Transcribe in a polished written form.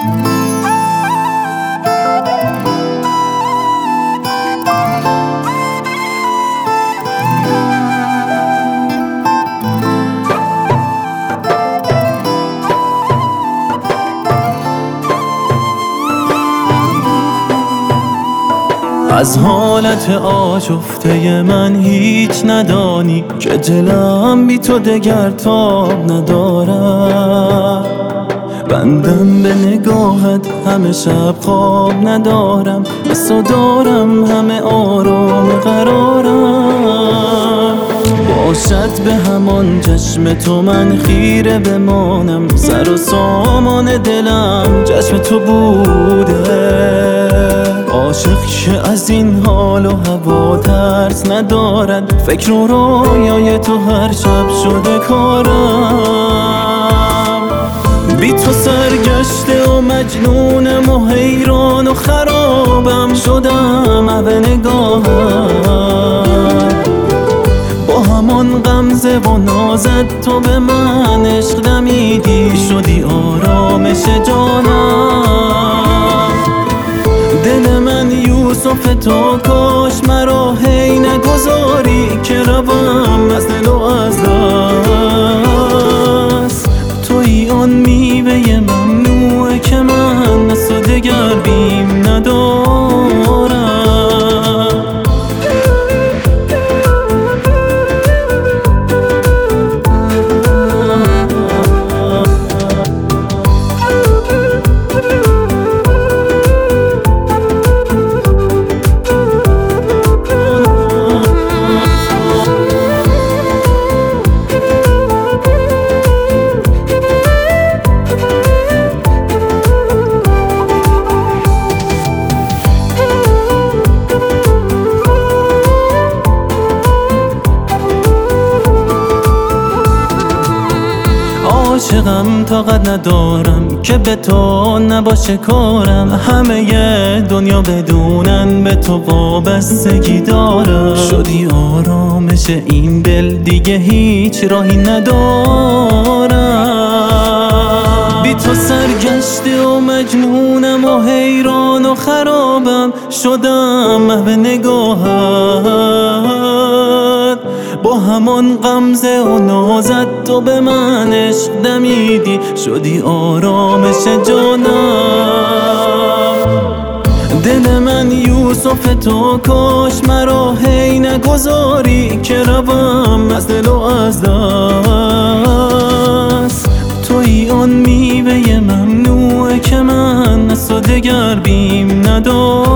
از حالت آشفته من هیچ ندانی که دلم بی تو دگر تاب ندارم. بندم به نگاهت همه شب خواب ندارم، بس دارم همه آرام قرارم. باشد به همان چشم تو من خیره بمانم، سر و سامان دلم چشم تو بوده. عاشق که از این حال و هوا ترس ندارد، فکر و رویای تو هر شب شده کارم. بی تو سرگشته و مجنونم و حیران و خرابم شدم به نگاهت. با همان غمزه و نازت تو به من عشق دمیدی، شدی آرامش جانم. دل من یوسف تو کاش مرا هی نگذاری که روم از دل و از دست. تویی آن میوه ممنوعه که من از تو دگر بیم ندارم. عاشقم طاقت ندارم که به تو نباشه کارم. همه دنیا بدونن به تو وابستگی دارم. شدی آرامش این دل دیگه هیچ راهی ندارم. بی تو سرگشته و مجنونم و حیران و خرابم شدم به نگاهت. با همان غمزه و نازت تو به من عشق دمیدی، شدی آرامش جانم. دل من یوسف تو کاش مرا هی نگذاری که روم از دل و از دست. تویی آن میوه ممنوعه که من از تو دگر بیم ندارم.